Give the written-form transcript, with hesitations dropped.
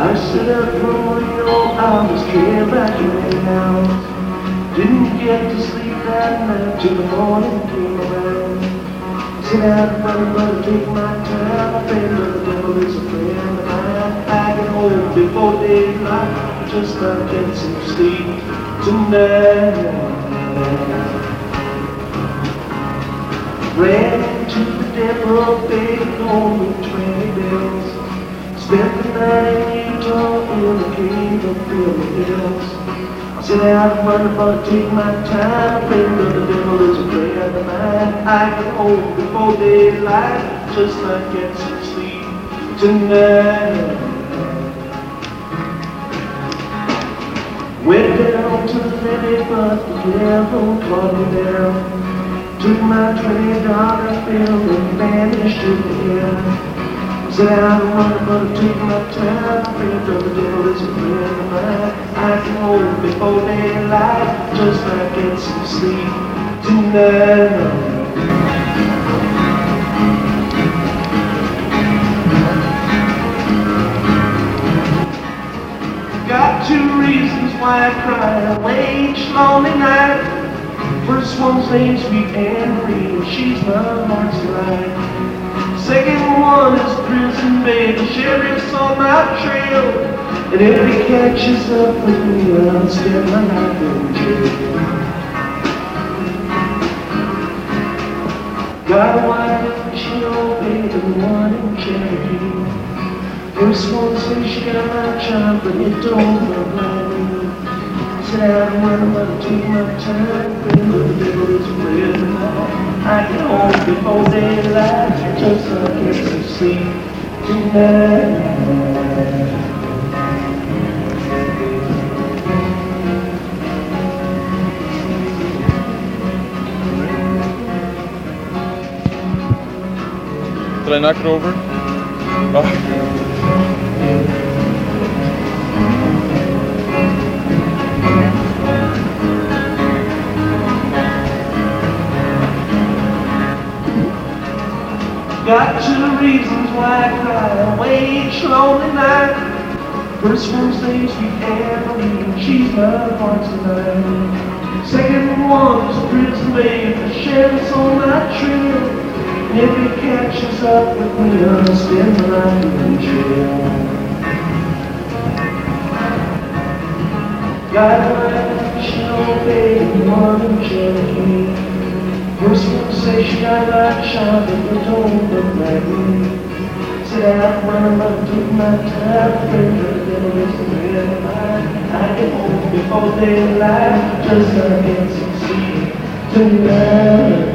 I stood up from Reno, I was came back in the house. Didn't get to sleep that night till the morning came around. Sit out in front of the take my time. A friend of the devil is a friend of mine. I get home before daylight, just might get some sleep tonight. Ran into the devil, paid only 20 bills. Spent the night in Utah in the cave of Billy Hills. I sit out in front of take my time. A friend of the devil is a friend of mine. I get home before daylight, just might get some sleep tonight. Went down to the levee, but the devil caught me down. Took my $20 bill and vanished in the air. Said I don't want to take my time. Friend of the devil is a friend of mine. I can hold before daylight, just might get some sleep tonight. Got 2 reasons why I cry away each lonely night. First one's named Sweet Anne-Marie, she's my heart's delight. Second one is Prison Babe, the sheriff's on my trail. And if he catches up with me, I'll spend my life in jail. Got a wife, she obeyed, and one in Cherokee. First one says she got my child, but it don't look like me. Said I don't want to take my time. Friend of the devil is a friend of mine. I get home before daylight, just so I get some sleep tonight. Did I knock it over? Oh. Got 2 reasons why I cry away each lonely night. First one says Sweet Anne-Marie, she's my heart's delight. Second one is Prison Babe, the sheriff's on my trail. And if he catches up with me, I'll spend my life in jail. Got a wife, she obeyed, one in Cherokee. First one say she got like a child, but they don't look like me. Said I want to take my time. Friend of the devil is a friend of mine. I get home before daylight, just so I get some sleep tonight.